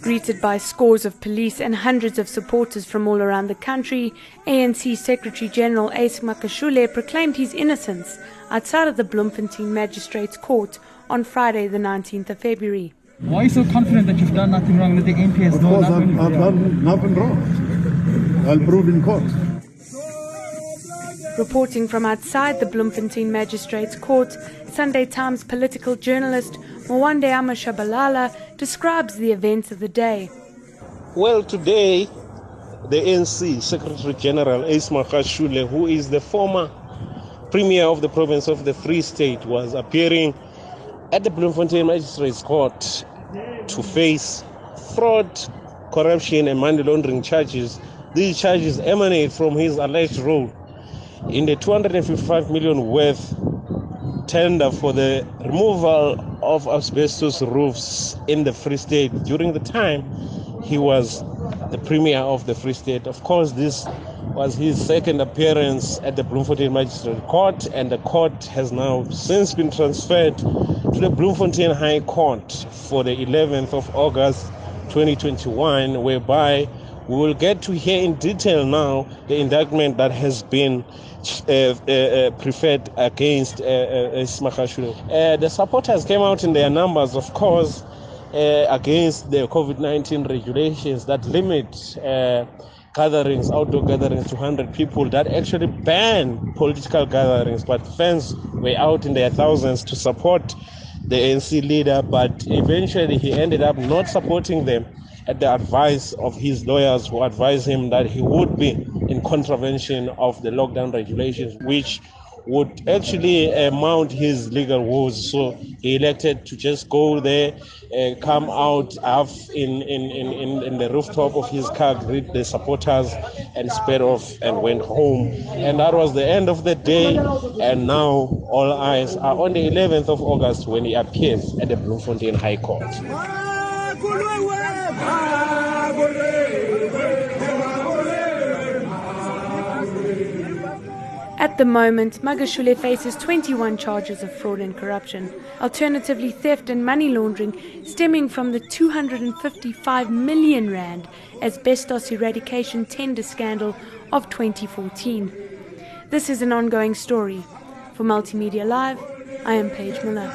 Greeted by scores of police and hundreds of supporters from all around the country, ANC Secretary-General Ace Magashule proclaimed his innocence outside of the Bloemfontein Magistrates Court on Friday the 19th of February. Why are you so confident that you've done nothing wrong, that the MP has done nothing wrong? I've done nothing wrong. I'll prove in court. Reporting from outside the Bloemfontein Magistrates Court, Sunday Times political journalist Mwande Amashabalala describes the events of the day. Well, today, the ANC Secretary-General Ace Magashule, who is the former Premier of the province of the Free State, was appearing at the Bloemfontein Magistrates Court to face fraud, corruption and money laundering charges. These charges emanate from his alleged role in the 255 million worth tender for the removal of asbestos roofs in the Free State during the time he was the Premier of the Free State. Of course, this was his second appearance at the Bloemfontein Magistrate Court, and the court has now since been transferred to the Bloemfontein High Court for the 11th of August 2021, whereby we will get to hear in detail now the indictment that has been preferred against Magashule. The supporters came out in their numbers, of course, against the COVID-19 regulations that limit gatherings, outdoor gatherings to 100 people, that actually ban political gatherings. But fans were out in their thousands to support the ANC leader, but eventually he ended up not supporting them at the advice of his lawyers, who advised him that he would be in contravention of the lockdown regulations, which would actually mount his legal woes. So he elected to just go there, come out half in the rooftop of his car, greet the supporters, and sped off and went home. And that was the end of the day. And now all eyes are on the 11th of August when he appears at the Bloemfontein High Court. At the moment, Magashule faces 21 charges of fraud and corruption, alternatively theft and money laundering stemming from the 255 million rand asbestos eradication tender scandal of 2014. This is an ongoing story. For Multimedia Live, I am Paige Miller.